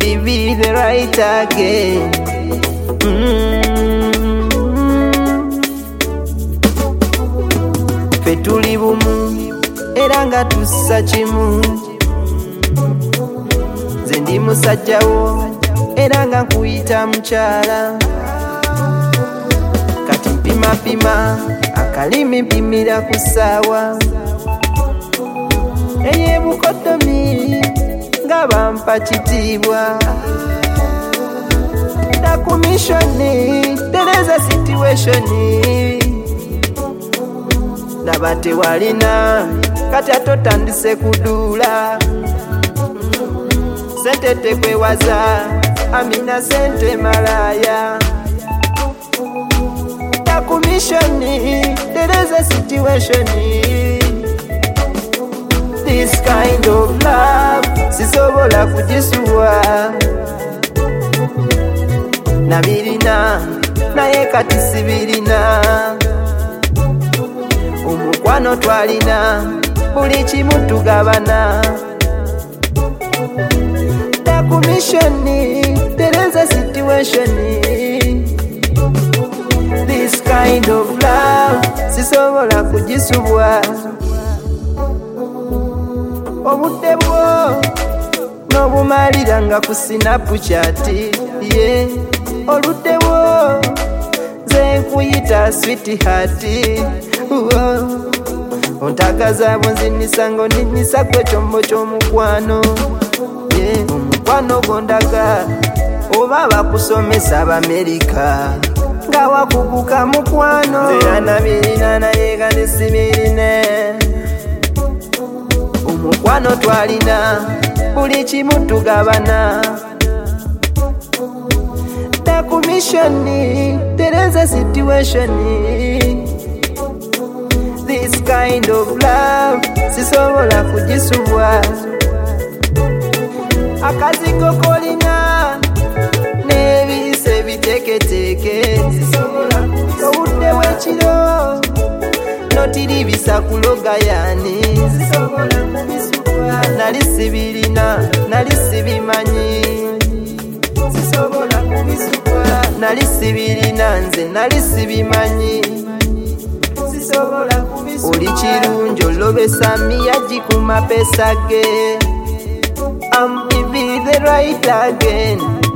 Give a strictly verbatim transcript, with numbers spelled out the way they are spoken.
give me the right again. Mm-hmm. Fe tuli bumu era nga tussa kimu. Nze ndi musajja wo era nga nkuyita mukyala. Kati mpima pima akalimi mpimira ku ssaawa. Eyebukotomi nga bampa kitiibwa. Da kumishoni tereza situationi. Ndaba tewalina kati atotandise kuduula. Sente tekwewaza amina sente malaya. Da kumishoni tereza situationi. This kind of love sisobola kujisuwa. Nabirina naye kati sibirina. Omukwano twalina buli kimu tugabana. Da kumishoni tereza situationi. This kind of love sisobola kujisuwa. Obudde bwo n'obumalira nga ku Snapchat, yeah. Oludde bwo nze nkuyita sweetheart. Ontagaza bw'onzinisa ng'oninisa gwe kyombo ky'omukwano, yeah. Omukwano gondaga oba bakusomesa Abamerika nga wakuguka mukwano. Nze anabirina naye nga nesibirine. Omukwano twalina buli kimu tugabana. Da kumishoni tereza situationi. This kind of love sisobola kujisuwa. Akazigo kolina nebise biteketeke sisobola kujisuwa. Obudde bw'ekiro notiribisa kuloga yani sisobola kubisuwa. Nali sibirina nali sibimanyi sisobola kubisuwa. Nali sibirina nze nali sibimanyi sisobola kubisuwa. Oli kirungi olobesa miyaji ku mapesa ge. I'm giving the right again.